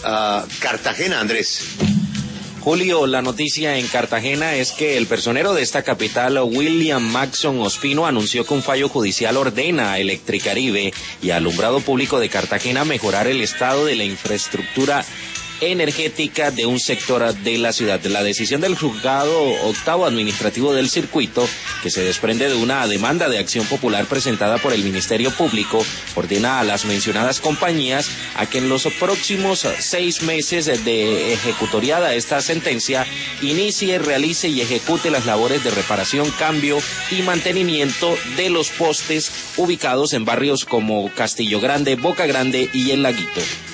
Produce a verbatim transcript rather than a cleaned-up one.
uh, Cartagena, Andrés. Julio, la noticia en Cartagena es que el personero de esta capital, William Maxson Ospino, anunció que un fallo judicial ordena a Electricaribe y al Alumbrado Público de Cartagena mejorar el estado de la infraestructura energética de un sector de la ciudad. La decisión del juzgado octavo administrativo del circuito, que se desprende de una demanda de acción popular presentada por el Ministerio Público, ordena a las mencionadas compañías a que en los próximos seis meses de ejecutoriada esta sentencia inicie, realice y ejecute las labores de reparación, cambio y mantenimiento de los postes ubicados en barrios como Castillo Grande, Boca Grande y El Laguito.